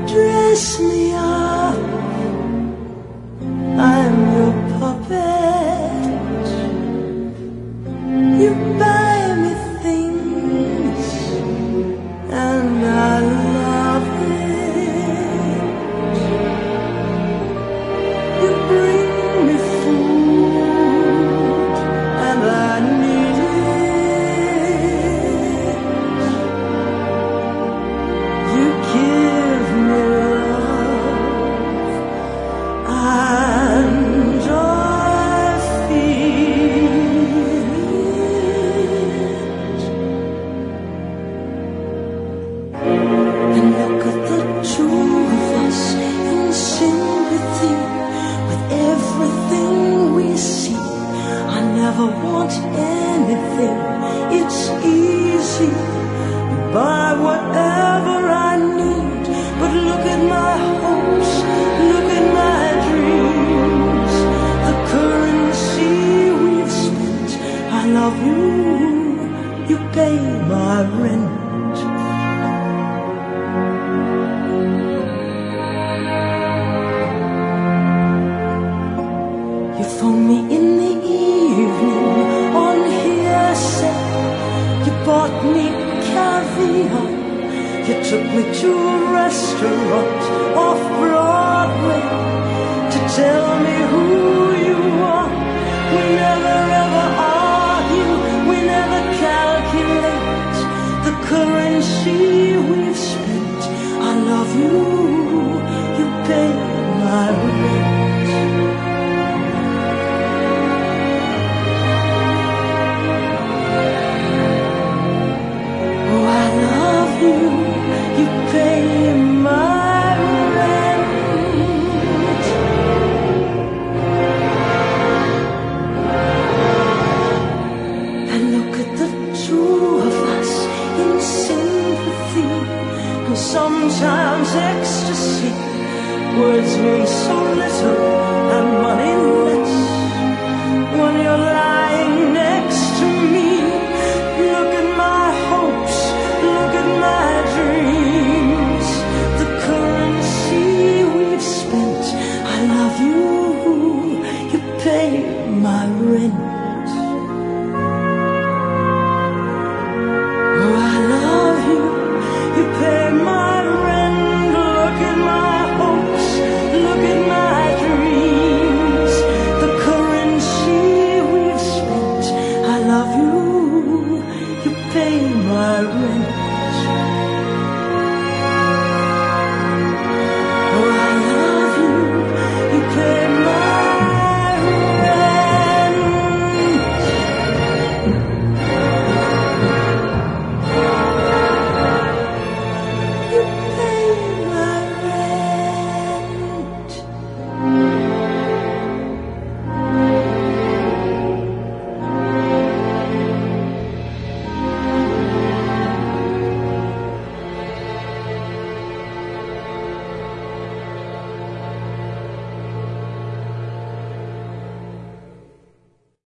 dress me up, I'm your puppet. You buy me things, and I love it. You bring me food, and I need it. You give me love, and I feel it. And look at the two of us in sympathy with everything we see. I never want anything, it's easy. You buy whatever I need, but look at my hopes, look at my dreams. The currency we've spent. I love you, you pay my rent. You phone me in the evening on hearsay. You bought me caviar. You took me to a restaurant off Broadway to tell me who you are. We never ever argue, we never calculate the currency we've spent. I love you, you pay my rent. You pay my rent. And look at the two of us in sympathy. And sometimes ecstasy, words mean so little, and money